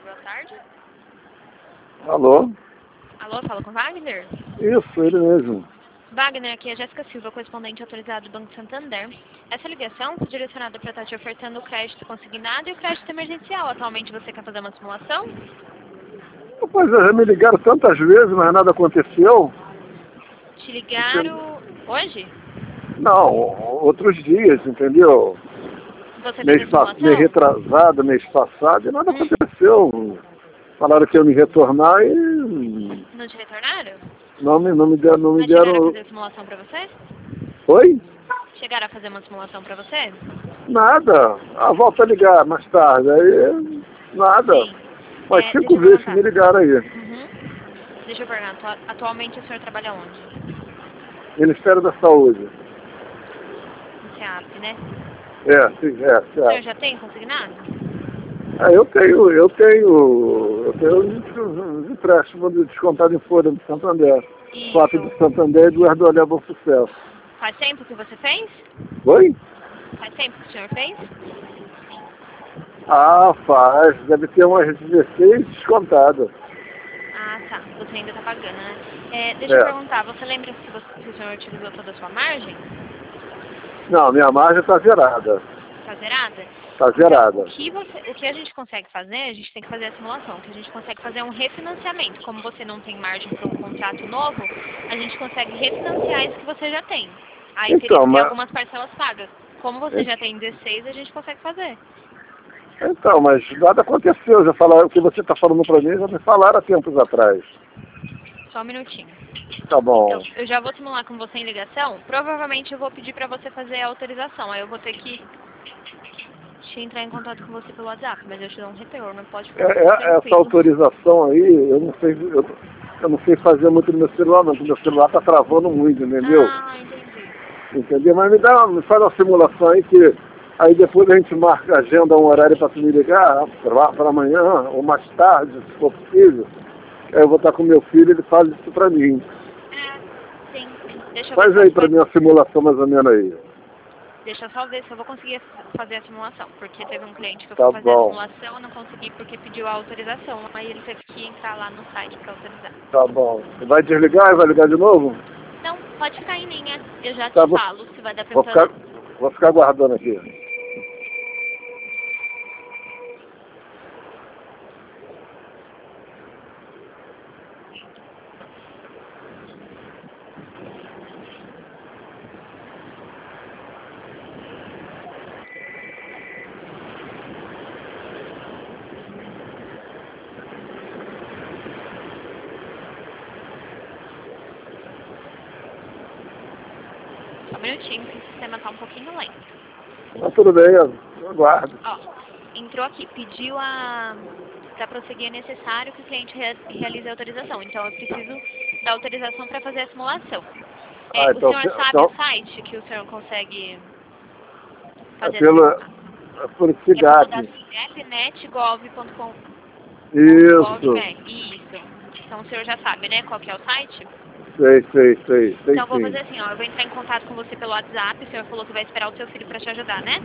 boa tarde. Alô? Alô, fala com Wagner? Isso, ele mesmo. Wagner, aqui é a Jéssica Silva, correspondente autorizado do Banco Santander. Essa ligação foi direcionada para estar te ofertando o crédito consignado e o crédito emergencial. Atualmente você quer fazer uma simulação? Pois é, já me ligaram tantas vezes, mas nada aconteceu. Te ligaram hoje? Não, outros dias, entendeu? Você fez a simulação? Mês retrasado, mês passado, e nada aconteceu. Falaram que iam me retornar e Não te retornaram? não me deram. Não chegaram a fazer simulação para você? Oi? Chegaram a fazer uma simulação para você? Nada. Ah, volta a ligar mais tarde. Aí, nada. Sim. Mas Deixa 5 eu vezes perguntar. me ligaram aí. Uhum. Deixa eu perguntar, atualmente o senhor trabalha onde? Ministério da Saúde. No SEAP, né? O O senhor já tem consignado? Eu tenho uns empréstimos descontados em folha do Santander. Isso. 4 do Santander e 2 do Olha Bom Sucesso. Faz tempo que você fez? Oi? Faz tempo que o senhor fez? Ah, faz. Deve ter umas 16 descontadas. Ah, tá. Você ainda tá pagando, né? Deixa eu perguntar, você lembra se o senhor utilizou toda a sua margem? Não, minha margem está zerada. Tá zerada? Está zerada. Então, o que a gente consegue fazer, a gente tem que fazer a simulação. O que a gente consegue fazer é um refinanciamento. Como você não tem margem para um contrato novo, a gente consegue refinanciar isso que você já tem. Aí Então, teria que ter mas... algumas parcelas pagas. Como você já tem 16, a gente consegue fazer. Então, mas nada aconteceu. Já falaram o que você está falando para mim, já me falaram há tempos atrás. Só um minutinho. Tá bom. Então, eu já vou simular com você em ligação. Provavelmente eu vou pedir para você fazer a autorização. Aí eu vou ter que entrar em contato com você pelo WhatsApp, mas eu te dou um retorno, pode ficar tranquilo. Essa autorização aí, eu não sei fazer muito no meu celular, não, porque meu celular tá travando muito, entendeu? Ah, entendi. Entendeu? Mas me faz uma simulação aí que aí depois a gente marca, agenda um horário para tu me ligar, para amanhã, ou mais tarde, se for possível. Aí eu vou estar com meu filho e ele faz isso para mim. Sim. Deixa eu Faz ver aí para mim uma simulação mais ou menos aí. Deixa eu só ver se eu vou conseguir fazer a simulação, porque teve um cliente que eu Tá fui fazer a bom. simulação e não consegui porque pediu a autorização, aí ele teve que entrar lá no site para autorizar. Tá bom. Vai desligar e vai ligar de novo? Não, pode ficar em linha, eu já Tá, te falo se vai dar para fazer. Vou ficar aguardando aqui. Só um minutinho, que o sistema tá um pouquinho lento. Tá tudo bem, eu aguardo. Ó, entrou aqui, pediu para prosseguir é necessário que o cliente realize a autorização, então eu preciso da autorização para fazer a simulação. O Então, senhor sabe o site que o senhor consegue fazer por SIGAP. appnet.gov.com. Isso. Isso. Então o senhor já sabe, né, qual que é o site? Sei Então eu vou sim. fazer assim, ó, eu vou entrar em contato com você pelo WhatsApp, o senhor falou que vai esperar o seu filho para te ajudar, né?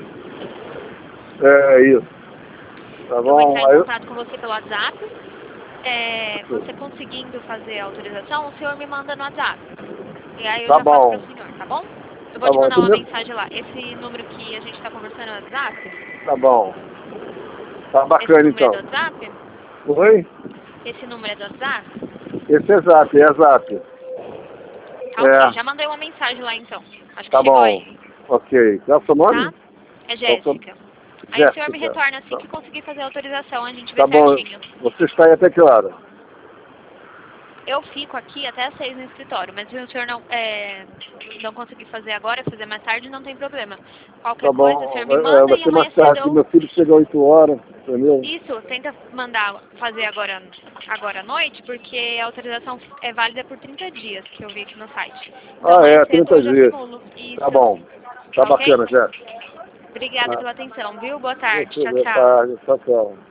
É isso. Tá Eu bom? vou entrar em contato com você pelo WhatsApp. Você conseguindo fazer a autorização, o senhor me manda no WhatsApp. E aí eu já faço para o senhor, tá bom? Eu vou te mandar uma mensagem lá. Esse número que a gente está conversando é o WhatsApp? Tá bom. Tá bacana então. Esse número é do WhatsApp? Oi? Esse número é do WhatsApp? Esse é Zap. Tá, ok. Já mandei uma mensagem lá então. Acho que chegou aí. Ok. Qual é o seu nome? Tá? É Jéssica. Aí o senhor me retorna assim que conseguir fazer a autorização, a gente vê certinho. Você está aí até que hora? Eu fico aqui até às 6 no escritório, mas se o senhor não conseguir fazer agora, fazer mais tarde, não tem problema. Qualquer coisa, o senhor me manda e amanhã cedo meu filho chega às 8 horas, entendeu? Isso, tenta fazer agora à noite, porque a autorização é válida por 30 dias, que eu vi aqui no site. Então, amanhã cedo 30 eu já dias. simulo. Isso. Tá bom. Tá Ok? bacana, Jéssica. Obrigada pela atenção, viu? Boa tarde. Boa Tchau, tchau. tarde. Tchau.